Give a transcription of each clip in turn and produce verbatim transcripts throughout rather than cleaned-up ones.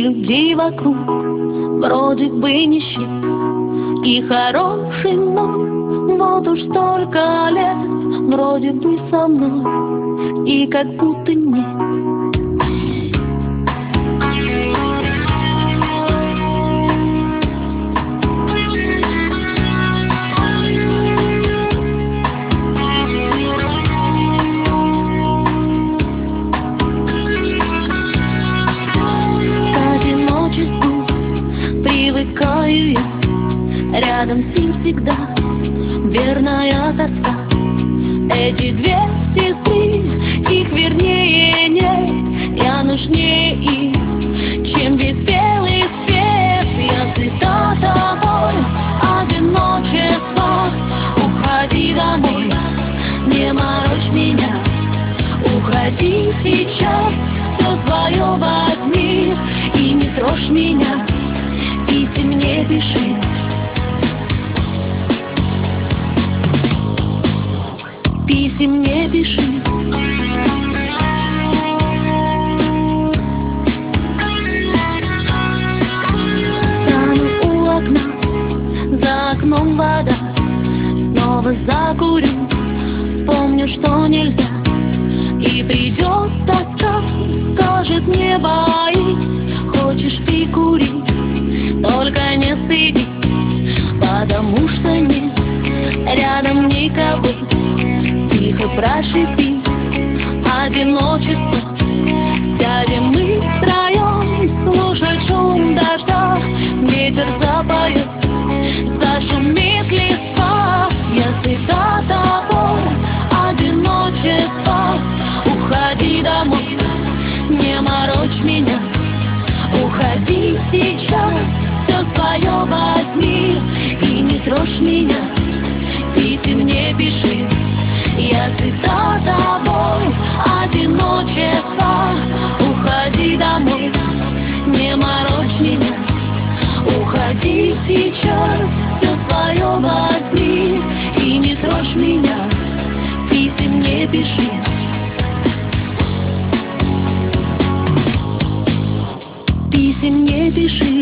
людей вокруг вроде бы нищих и хороший, но вот уж столько лет вроде бы со мной и как будто нет. Привыкаю я, рядом с ним всегда верная тоска. Эти две сестры, их вернее нет, я нужнее их, чем весь белый свет. Я сыта тобой, одиночество, уходи домой, не морочь меня. Уходи сейчас, все свое возьми и не трожь меня. Писем не пиши, писем не пиши. Стану у окна, за окном вода, снова закурю, вспомню, что нельзя. И придет тоска, скажет: не боись, хочешь прикурить, только не стыдись, потому что нет рядом никого. Тихо прошипи одиночество, сядем мы втроем, слушать шум дождя, ветер запоет, зашумит листва. Я сыта тобой, одиночество, уходи домой, не морочь меня. Уходи сейчас, все свое возьми и не трожь меня. Писем не пиши, я сыта тобой, одиночество, уходи домой, не морочь меня. Уходи сейчас, все свое возьми и не трожь меня. Писем не пиши. Писем не пиши.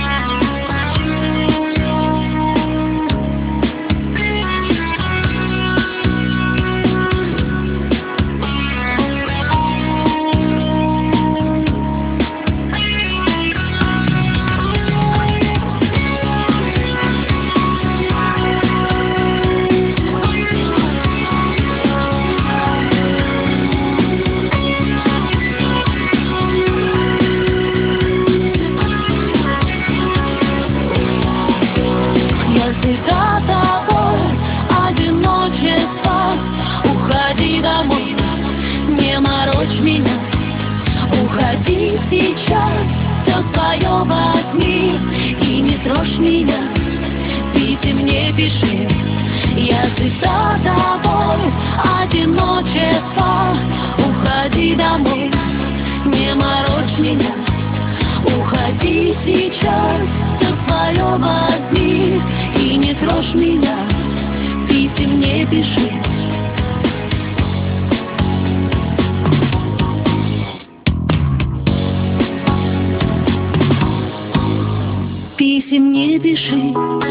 Сыта тобой, одиночество, уходи домой, не морочь меня. Уходи сейчас, все свое возьми и не трожь меня. Писем не пиши, я сыта тобой, одиночество, уходи домой, не морочь меня. Уходи сейчас, все свое возьми и не трожь меня. Писем не пиши. Писем не пиши.